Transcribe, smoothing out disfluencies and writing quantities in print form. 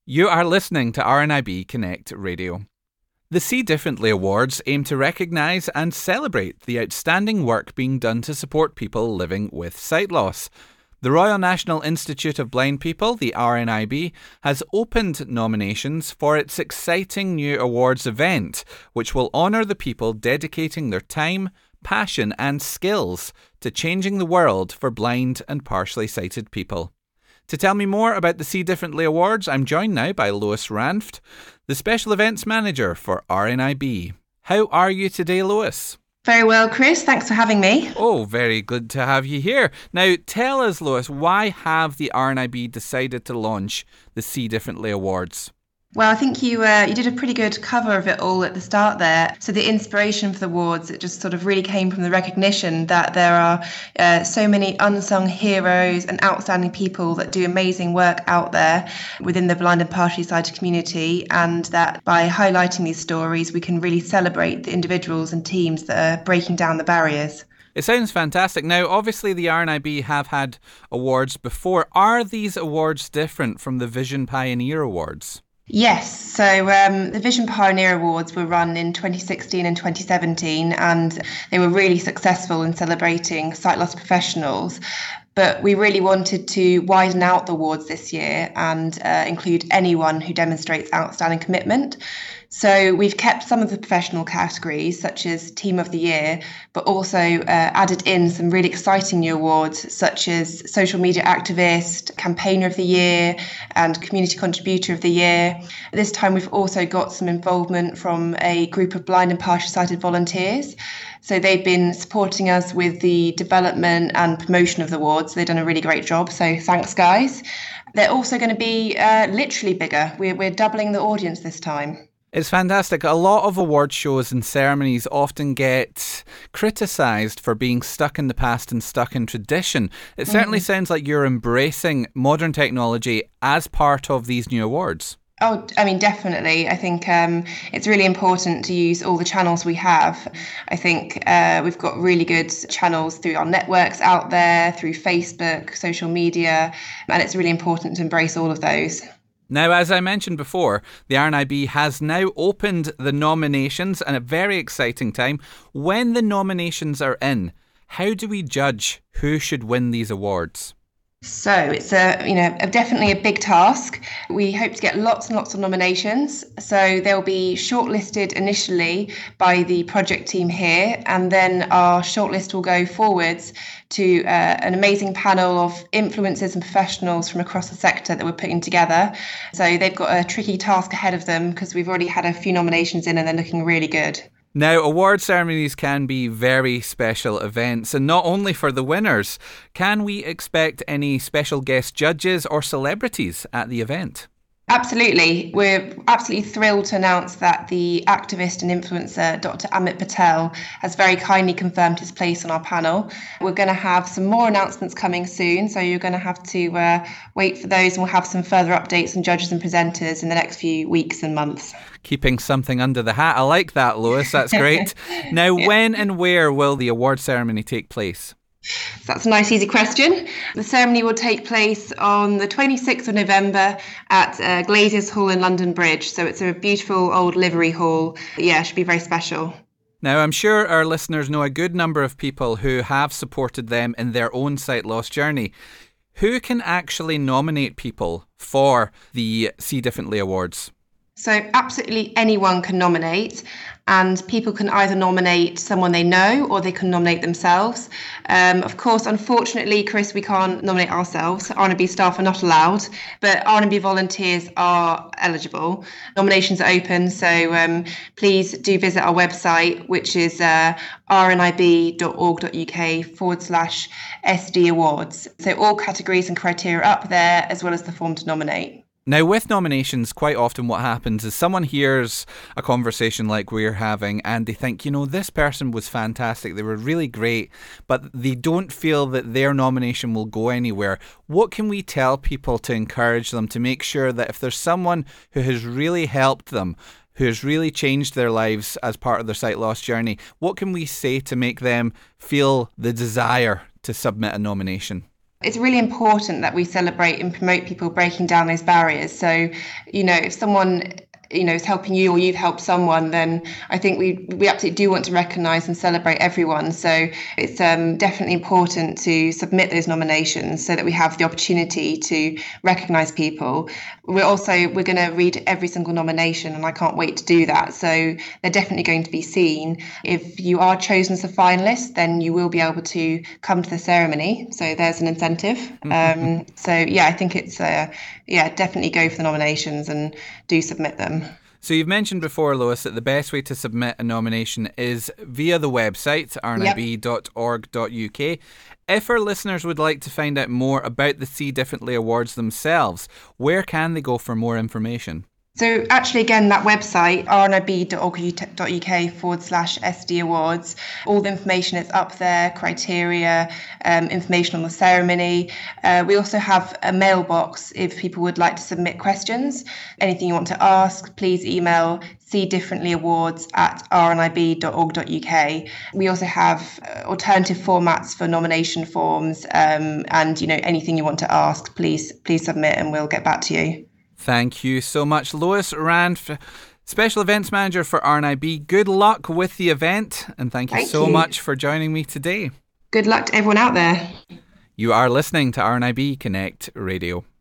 You are listening to RNIB Connect Radio. The See Differently Awards aim to recognise and celebrate the outstanding work being done to support people living with sight loss. The Royal National Institute of Blind People, the RNIB, has opened nominations for its exciting new awards event, which will honour the people dedicating their time, passion and skills to changing the world for blind and partially sighted people. To tell me more about the See Differently Awards, I'm joined now by Lois Ranft, the Special Events Manager for RNIB. How are you today, Lois? Very well, Chris. Thanks for having me. Oh, very good to have you here. Now, tell us, Lois, why have the RNIB decided to launch the See Differently Awards? Well, I think you did a pretty good cover of it all at the start there. So the inspiration for the awards, it just sort of really came from the recognition that there are so many unsung heroes and outstanding people that do amazing work out there within the blind and partially sighted community, and that by highlighting these stories, we can really celebrate the individuals and teams that are breaking down the barriers. It sounds fantastic. Now, obviously, the RNIB have had awards before. Are these awards different from the Vision Pioneer Awards? Yes, so the Vision Pioneer Awards were run in 2016 and 2017, and they were really successful in celebrating sight loss professionals. But we really wanted to widen out the awards this year and include anyone who demonstrates outstanding commitment. So we've kept some of the professional categories, such as Team of the Year, but also added in some really exciting new awards, such as Social Media Activist, Campaigner of the Year, and Community Contributor of the Year. This time we've also got some involvement from a group of blind and partially sighted volunteers. So they've been supporting us with the development and promotion of the awards. They've done a really great job, so thanks, guys. They're also going to be literally bigger. We're doubling the audience this time. It's fantastic. A lot of award shows and ceremonies often get criticised for being stuck in the past and stuck in tradition. It certainly sounds like you're embracing modern technology as part of these new awards. Oh, I mean, definitely. I think it's really important to use all the channels we have. I think we've got really good channels through our networks out there, through Facebook, social media, and it's really important to embrace all of those. Now, as I mentioned before, the RNIB has now opened the nominations, and a very exciting time. When the nominations are in, how do we judge who should win these awards? So it's definitely a big task. We hope to get lots and lots of nominations. So they'll be shortlisted initially by the project team here, and then our shortlist will go forwards to an amazing panel of influencers and professionals from across the sector that we're putting together. So they've got a tricky task ahead of them because we've already had a few nominations in and they're looking really good. Now, award ceremonies can be very special events, and not only for the winners. Can we expect any special guest judges or celebrities at the event? Absolutely. We're absolutely thrilled to announce that the activist and influencer Dr. Amit Patel has very kindly confirmed his place on our panel. We're going to have some more announcements coming soon, so you're going to have to wait for those, and we'll have some further updates on judges and presenters in the next few weeks and months. Keeping something under the hat. I like that, Lois. That's great. Now, when and where will the award ceremony take place? So that's a nice, easy question. The ceremony will take place on the 26th of November at Glaziers Hall in London Bridge. So it's a beautiful old livery hall. Yeah, it should be very special. Now, I'm sure our listeners know a good number of people who have supported them in their own sight loss journey. Who can actually nominate people for the See Differently Awards? So absolutely anyone can nominate, and people can either nominate someone they know or they can nominate themselves. Of course, unfortunately, Chris, we can't nominate ourselves. RNIB staff are not allowed, but RNIB volunteers are eligible. Nominations are open, so please do visit our website, which is rnib.org.uk/SD Awards. So all categories and criteria are up there, as well as the form to nominate. Now, with nominations, quite often what happens is someone hears a conversation like we're having and they think, this person was fantastic, they were really great, but they don't feel that their nomination will go anywhere. What can we tell people to encourage them to make sure that if there's someone who has really helped them, who has really changed their lives as part of their sight loss journey, what can we say to make them feel the desire to submit a nomination? It's really important that we celebrate and promote people breaking down those barriers. So, if someone is helping you or you've helped someone, then I think we absolutely do want to recognise and celebrate everyone. So it's definitely important to submit those nominations so that we have the opportunity to recognise people. We're going to read every single nomination, and I can't wait to do that. So they're definitely going to be seen. If you are chosen as a finalist, then you will be able to come to the ceremony. So there's an incentive. I think it's definitely go for the nominations and do submit them. So you've mentioned before, Lois, that the best way to submit a nomination is via the website, rnib.org.uk. If our listeners would like to find out more about the See Differently Awards themselves, where can they go for more information? So actually, again, that website, rnib.org.uk/SD Awards, all the information is up there, criteria, information on the ceremony. We also have a mailbox if people would like to submit questions. Anything you want to ask, please email seedifferentlyawards@rnib.org.uk. We also have alternative formats for nomination forms, and anything you want to ask, please submit and we'll get back to you. Thank you so much, Lois Rand, Special Events Manager for RNIB. Good luck with the event, and thank you so much for joining me today. Good luck to everyone out there. You are listening to RNIB Connect Radio.